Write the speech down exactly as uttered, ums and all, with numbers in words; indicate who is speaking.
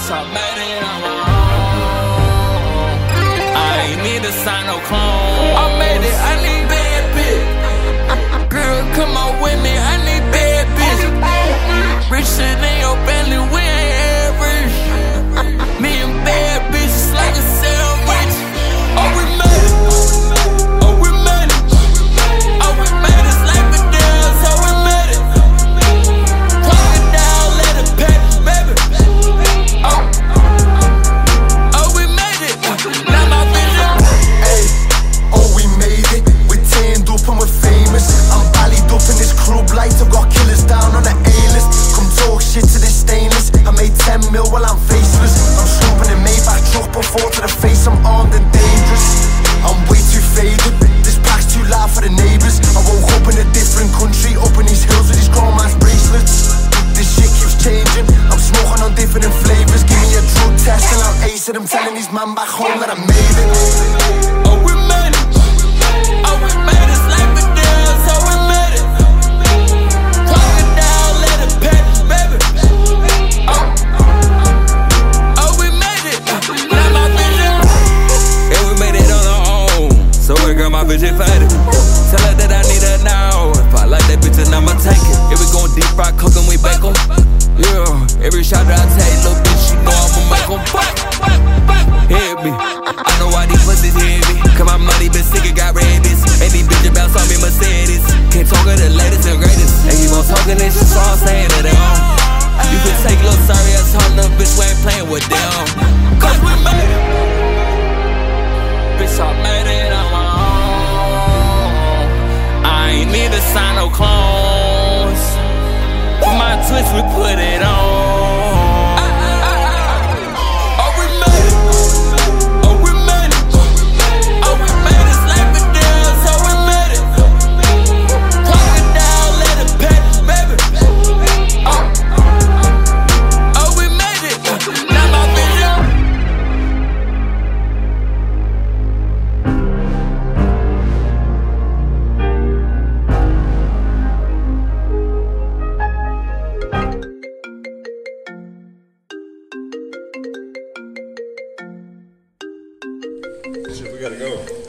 Speaker 1: Bitch, I made it on my own. I ain't need to sign no clone. I made it, I need bad bitch. Girl, come on with me, I need bad bitch. Rich shit in your family, we ain't average. Me and bad bitches like a sandwich. Oh, we made it. Oh, we made it. Oh, we made it. Like a dance, oh, we made it. Talk it down, let it pay, baby. Oh, oh, we made it. Now my vision.
Speaker 2: Hey, oh, we made it. We're tanned up and we're famous. I'm ballied up in this club lights. I've got killers down on the A-list. Come talk shit to this stainless. I made ten mil while I'm faceless. I'm slumping in Maybach truck before to the face. I'm armed and dangerous. I'm way too faded. This pack's too loud for the neighbours. I woke up in a different country, up in these hills with these grown man's bracelets. This shit keeps changing. I'm smoking on different flavours. Give me a drug test and I'll ace it. I'm telling these man back home that I made it.
Speaker 1: Oh, we made it. Oh, we made it. Like a dance, oh, we made it. Talk it down, let it pay, baby. Oh, oh, we made it. Now my vision. Yeah, we made it on our own. So I got my vision faded. Tell her that I need her now. If I like that bitch, then I'ma take it. If we gon' deep fry, cook 'em, we bake 'em. Yeah, every shot that I take, little bitch, you know I'ma make 'em. Hit me. I know why these pussies hit me. Cause my money been sick, it got rabies. And these bitches bounce on me Mercedes. Can't talk of the latest and greatest. And keep on talking this shit, so I'm saying that they on. You can take a little sorry ass home, little bitch, we ain't playing with them. Cause we made it. Bitch, I made it on my own. I ain't need to sign no clones. For my twist, we put it on. Oh, we made it. Oh, we made it. Oh, we made it. Like a dance, oh, we made it. Talk it down, let it pay, baby. Oh, oh, we made it. Now my vision.
Speaker 3: Shit, we gotta go.